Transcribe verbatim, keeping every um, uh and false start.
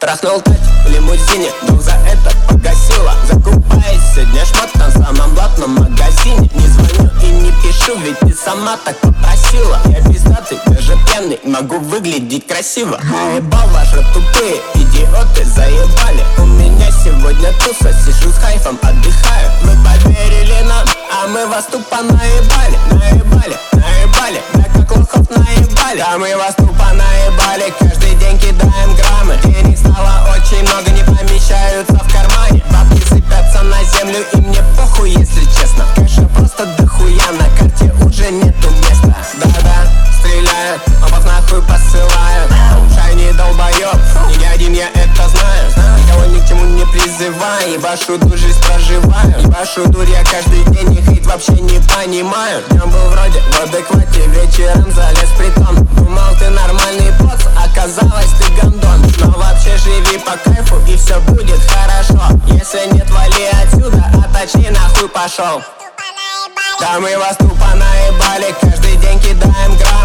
Трахнул тать в лимузине, долг за это погасила. Закупаюсь сегодня шмат на самом блатном магазине. Не звоню и не пишу, ведь ты сама так попросила. Я пиздатый, даже пьяный, могу выглядеть красиво. Наебал ваши тупые идиоты, заебали. У меня сегодня туса, сижу с хайфом, отдыхаю. Вы поверили нам, а мы вас тупо наебали. Наебали, наебали, да как лохов наебали. Да мы вас тупо наебали, каждый день кидаем граммы. Денег стало очень много, не помещаются в кармане. Бабки сыпятся на землю и мне похуй, если честно. Кэша просто дохуя, на карте уже нету места. Да-да, стреляют, обов нахуй посылают. Шайни долбоёб, не один я это знаю. Никого ни к чему не призываю, и вашу дурь жизнь проживаю. И вашу дурь я каждый день, и хейт вообще не понимаю. Днем был вроде в адеквате, вечером залез в притон. Думал ты нормальный поц, оказалось ты гандон. Но вообще живи по кайфу и все будет хорошо. Если нет, вали отсюда, а точнее нахуй пошел. Да мы вас тупо наебали, каждый день кидаем грамм.